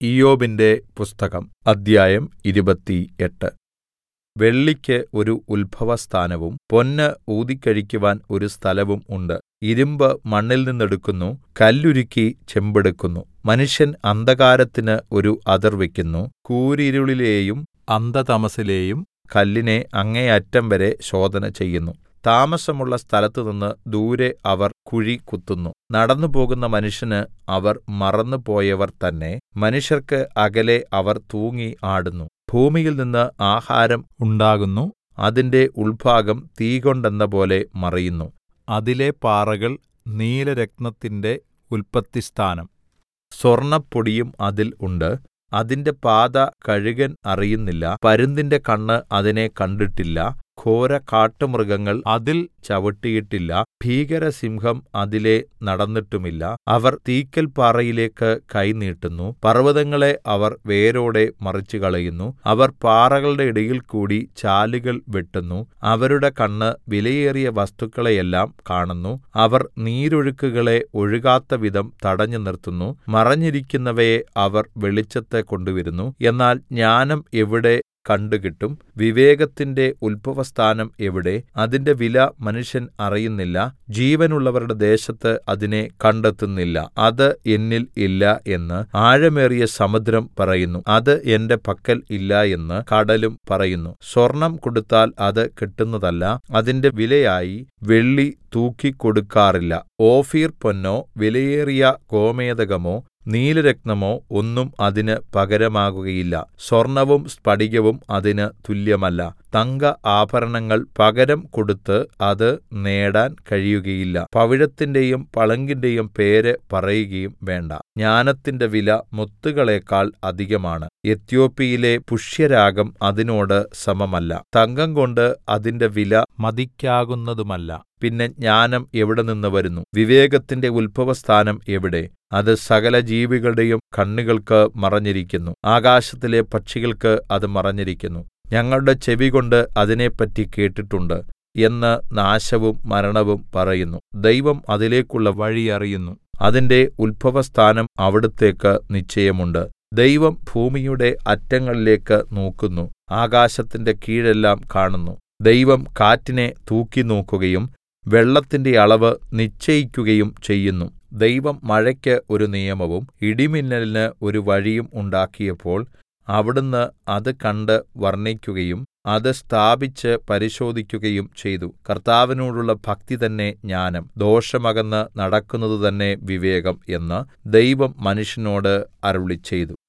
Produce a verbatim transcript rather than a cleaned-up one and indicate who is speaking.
Speaker 1: ഇയ്യോബിന്റെ പുസ്തകം അദ്ധ്യായം ഇരുപത്തിയെട്ട്. വെള്ളിക്ക് ഒരു ഉത്ഭവസ്ഥാനവും പൊന്ന് ഊതിക്കഴിക്കുവാൻ ഒരു സ്ഥലവും ഉണ്ട്. ഇരിമ്പ് മണ്ണിൽനിന്ന് എടുക്കുന്നു, കല്ലുരുക്കി ചെമ്പെടുക്കുന്നു. മനുഷ്യൻ അന്ധകാരത്തിന് ഒരു അതിർ വയ്ക്കുന്നു, കൂരിരുളിലെയും അന്ധതമസ്സിലെയും കല്ലിനെ അങ്ങേയറ്റം വരെ ശോധന ചെയ്യുന്നു. താമസമുള്ള സ്ഥലത്തുനിന്ന് ദൂരെ അവർ കുഴി കുത്തുന്നു. നടന്നുപോകുന്ന മനുഷ്യന് അവർ മറന്നുപോയവർ തന്നെ. മനുഷ്യർക്ക് അകലെ അവർ തൂങ്ങി ആടുന്നു. ഭൂമിയിൽനിന്ന് ആഹാരം ഉണ്ടാകുന്നു, അതിന്റെ ഉൾഭാഗം തീകൊണ്ടെന്നപോലെ മറിയുന്നു. അതിലെ പാറകൾ നീലരത്നത്തിന്റെ ഉല്പത്തിസ്ഥാനം. സ്വർണ്ണപ്പൊടിയും അതിൽ ഉണ്ട്. അതിന്റെ പാത കഴുകൻ അറിയുന്നില്ല. പരുന്തിന്റെ കണ്ണ് അതിനെ കണ്ടിട്ടില്ല. ഘോര കാട്ടുമൃഗങ്ങൾ അതിൽ ചവിട്ടിയിട്ടില്ല. ഭീകരസിംഹം അതിലെ നടന്നിട്ടുമില്ല. അവർ തീക്കൽപ്പാറയിലേക്ക് കൈ നീട്ടുന്നു. പർവ്വതങ്ങളെ അവർ വേരോടെ മറിച്ചുകളയുന്നു. അവർ പാറകളുടെ ഇടയിൽകൂടി ചാലുകൾ വെട്ടുന്നു. അവരുടെ കണ്ണ് വിലയേറിയ വസ്തുക്കളെയെല്ലാം കാണുന്നു. അവർ നീരൊഴുക്കുകളെ ഒഴുകാത്തവിധം തടഞ്ഞു നിർത്തുന്നു. മറഞ്ഞിരിക്കുന്നവയെ അവർ വെളിച്ചത്ത് കൊണ്ടുവരുന്നു. എന്നാൽ ജ്ഞാനം എവിടെ കണ്ടുകിട്ടും? വിവേകത്തിന്റെ ഉത്ഭവസ്ഥാനം എവിടെ? അതിന്റെ വില മനുഷ്യൻ അറിയുന്നില്ല. ജീവനുള്ളവരുടെ ദേശത്ത് അതിനെ കണ്ടെത്തുന്നില്ല. അത് എന്നിൽ ഇല്ല എന്ന് ആഴമേറിയ സമുദ്രം പറയുന്നു. അത് എന്റെ പക്കൽ ഇല്ല എന്ന് കടലും പറയുന്നു. സ്വർണ്ണം കൊടുത്താൽ അത് കിട്ടുന്നതല്ല. അതിന്റെ വിലയായി വെള്ളി തൂക്കിക്കൊടുക്കാറില്ല. ഓഫീർ പൊന്നോ വിലയേറിയ ഗോമേദകമോ നീലരത്നമോ ഒന്നും അതിന് പകരമാകുകയില്ല. സ്വർണ്ണവും സ്ഫടികവും അതിന് തുല്യമല്ല. തങ്ക ആഭരണങ്ങൾ പകരം കൊടുത്ത് അത് നേടാൻ കഴിയുകയില്ല. പവിഴത്തിന്റെയും പളുങ്കിന്റെയും പേര് പറയുകയും വേണ്ട. ജ്ഞാനത്തിന്റെ വില മുത്തുകളെക്കാൾ അധികമാണ്. എത്യോപ്യയിലെ പുഷ്യരാഗം അതിനോട് സമമല്ല. തങ്കംകൊണ്ട് അതിന്റെ വില മതിക്കാകുന്നതുമല്ല. പിന്നെ ജ്ഞാനം എവിടെനിന്ന് വരുന്നു? വിവേകത്തിന്റെ ഉത്ഭവസ്ഥാനം എവിടെ? അത് സകല ജീവികളുടെയും കണ്ണുകൾക്ക് മറഞ്ഞിരിക്കുന്നു. ആകാശത്തിലെ പക്ഷികൾക്ക് അത് മറഞ്ഞിരിക്കുന്നു. ഞങ്ങളുടെ ചെവികൊണ്ട് അതിനെപ്പറ്റി കേട്ടിട്ടുണ്ട് എന്ന് നാശവും മരണവും പറയുന്നു. ദൈവം അതിലേക്കുള്ള വഴി അറിയുന്നു. അതിന്റെ ഉത്ഭവസ്ഥാനം അവിടുത്തേക്ക് നിശ്ചയമുണ്ട്. ദൈവം ഭൂമിയുടെ അറ്റങ്ങളിലേക്ക് നോക്കുന്നു, ആകാശത്തിന്റെ കീഴെല്ലാം കാണുന്നു. ദൈവം കാറ്റിനെ തൂക്കിനോക്കുകയും വെള്ളത്തിന്റെ അളവ് നിശ്ചയിക്കുകയും ചെയ്യുന്നു. ദൈവം മഴയ്ക്ക് ഒരു നിയമവും ഇടിമിന്നലിന് ഒരു വഴിയും ഉണ്ടാക്കിയപ്പോൾ അവിടുന്ന് അത് കണ്ട് വർണ്ണിക്കുകയും അത് സ്ഥാപിച്ച് പരിശോധിക്കുകയും ചെയ്തു. കർത്താവിനോടുള്ള ഭക്തി തന്നെ ജ്ഞാനം, ദോഷമകന്ന് നടക്കുന്നത് തന്നെ വിവേകം എന്ന് ദൈവം മനുഷ്യനോട് അരുളിച്ചെയ്തു.